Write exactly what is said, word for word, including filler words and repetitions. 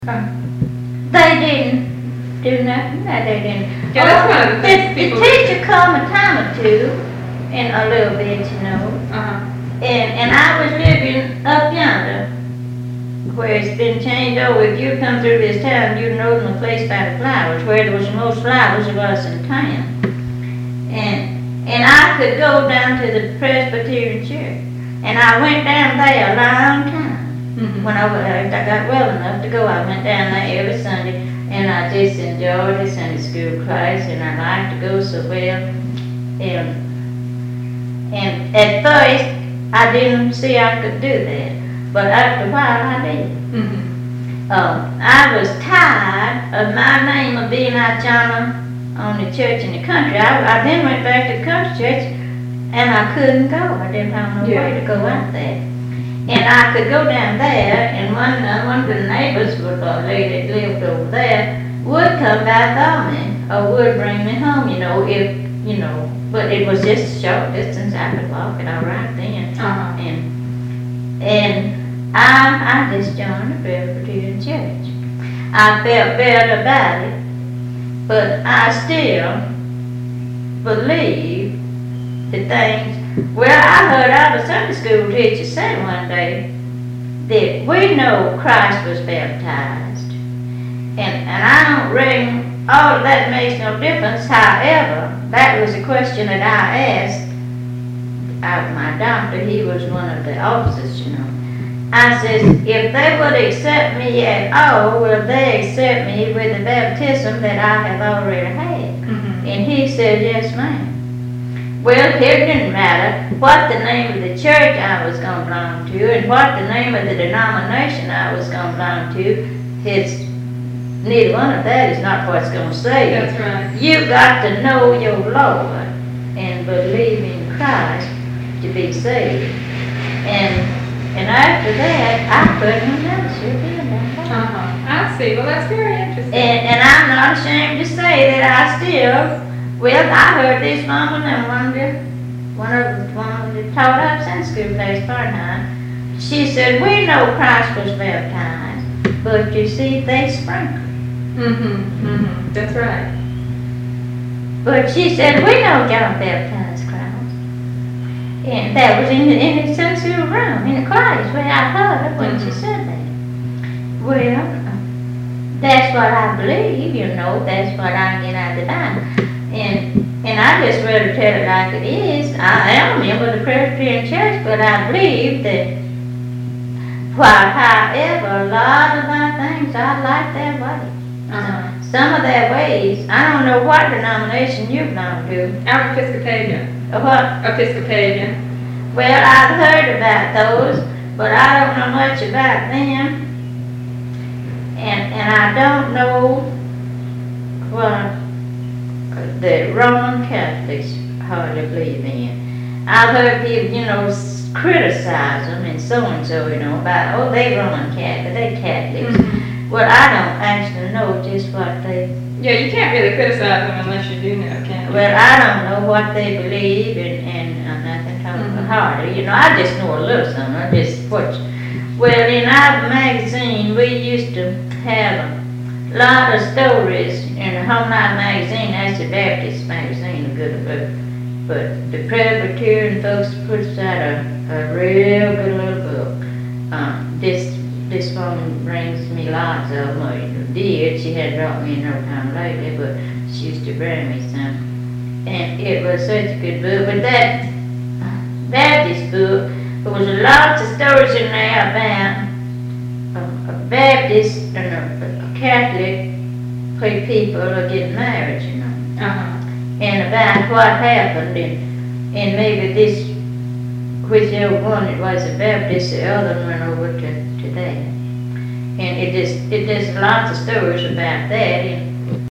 Uh, They didn't do nothing, no, they didn't. Yeah, that's one of the Oh, things the, people- the teacher come a time or two, and a little bit, you know, uh-huh. and, and I was living up yonder, where it's been changed over. If you come through this town, you'd know the place by the flowers, where there was the most flowers of us in town. And, and I could go down to the Presbyterian church, and I went down there a long time. Mhm. When I, wa- I got well enough to go, I went down there every Sunday, and I just enjoyed the Sunday school class, and I liked to go so well. And, and at first, I didn't see I could do that, but after a while, I did. Mhm. Uh, I was tired of my name of being out yonder on the church in the country. I, I then went back to the country church, and I couldn't go. I didn't have no Yeah. way to go out there. And I could go down there, and one, uh, one of the neighbors, was a lady that lived over there, would come by for me, or would bring me home, you know, if, you know, but it was just a short distance. I could walk it all right then. Uh-huh. And, and I, I just joined the Presbyterian church. I felt better about it, but I still believe the things. Well, I heard our Sunday school teacher say one day that we know Christ was baptized. And, and I don't ring, all of that makes no difference. However, that was a question that I asked uh, my doctor. He was one of the officers, you know. I says, if they would accept me at all, will they accept me with the baptism that I have already had? Mhm. And he said, yes, ma'am. Well, it didn't matter what the name of the church I was going to belong to and what the name of the denomination I was going to belong to. It's neither one of that is not what's going to save you. That's right. You got to know your Lord and believe in Christ to be saved. And and after that, I couldn't remember sure did that. Uh-huh. I see. Well, that's very interesting. And, and I'm not ashamed to say that I still, well, I heard this woman and one of the, one of the, one that taught up Sunday school class part-time. She said, we know Christ was baptized, but you see, they sprinkled. Mm-hmm. Mm-hmm. That's right. But she said, we know God baptized Christ. And that was in the, in the Sunday school room, in the class, where I heard when she said that. Well, that's what I believe, you know, that's what I get out of the Bible. And and I just rather tell it like it is. I am a member of the Presbyterian Church, but I believe that while however a lot of my things I like their ways. Uh-huh. Some of their ways, I don't know what denomination you belong to. I'm Episcopalian. Or what? Episcopalian. Well, I've heard about those, but I don't know much about them. And and I don't know what the Roman Catholics hardly believe in. I've heard people, you know, s- criticize them and so and so, you know, about, oh, they Roman Catholic, they Catholics. Mhm. Well, I don't actually know just what they, Yeah, you can't really criticize them unless you do know, can you? well, I don't know what they believe and, and I'm nothing talking Mhm. hardly, you know, I just know a little something, I just watch. Well, in our magazine, we used to have a lot of stories in the Home Life magazine. That's the Baptist magazine, a good book. But the Presbyterian folks puts out a, a real good little book. Um, this this woman brings me lots of them. Well, did. She had brought me no time lately, but she used to bring me some. And it was such a good book. But that Baptist book, there was lots of stories in there about a, a Baptist and a, a Catholic three people are getting married, you know, Uh-huh. and about what happened, and, and maybe this, whichever one it was a Baptist, the other one went over to, to that. And it just, it just lots of stories about that, and